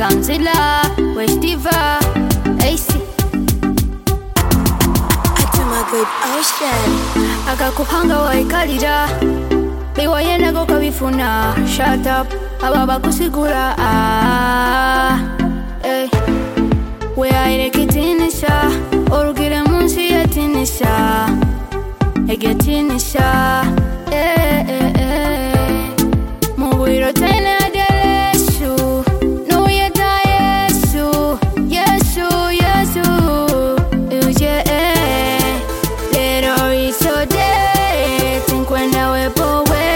Kamzilla, West Diva, AC. Good ocean. Akakupanga waikalira biwayena go kabifuna. Shut up, ababa kusigura. Weairikitinisha orugire munsi yatinisha egetinisha mubwiro tena deleshu nuyeta Yesu Yesu Yesu uje lero isode tinkwenda webowe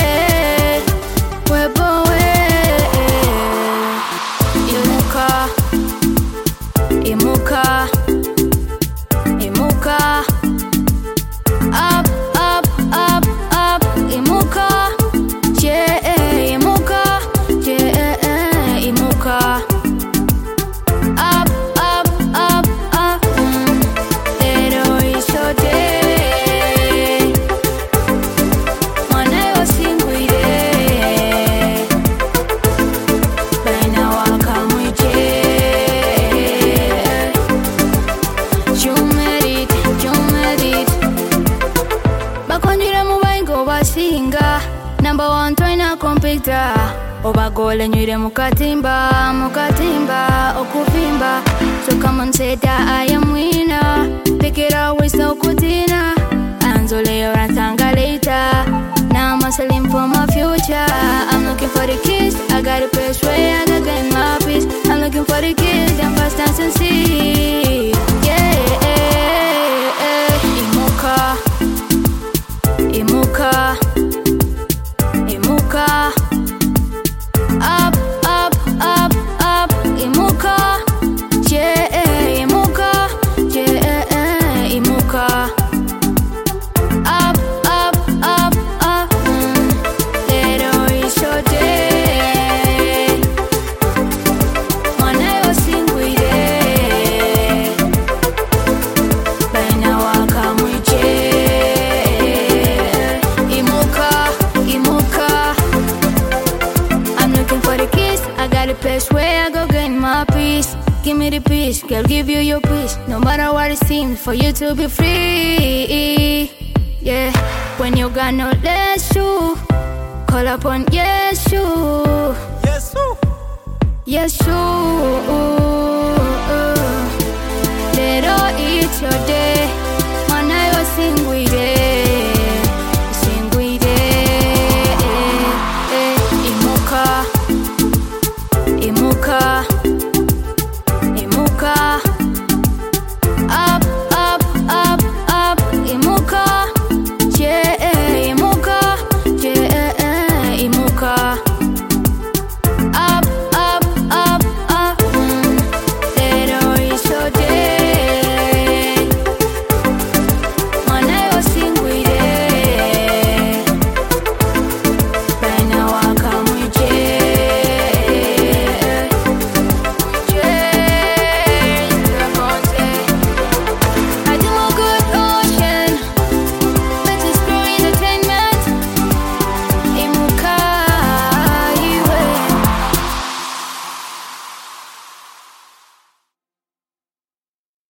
imuka imuka up up up up imuka imuka imuka up up up up lero isode mwanayo singwire baina wakamwije. Singa number 1 twaina kompita obagole nyire mukatimba okuvimba. So come on say that I am winner, pick it up with no kutina anzole or antanga later. Now I'm hustling for my future. I'm looking for the kids, I got a place where I can get my peace. I'm looking for the kids, them fast dance and see. Imuka imuka imuka up up up up imuka imuka imuka up up up up lero isode mwanayo singwire baina wakamwije. I got a place where I go get my peace. Give me the peace, girl, give you your peace. No matter what it seems, for you to be free. Yeah, when you got no less you call upon Yesu. Yesu. Let all eat your day. Man, I was sing with it.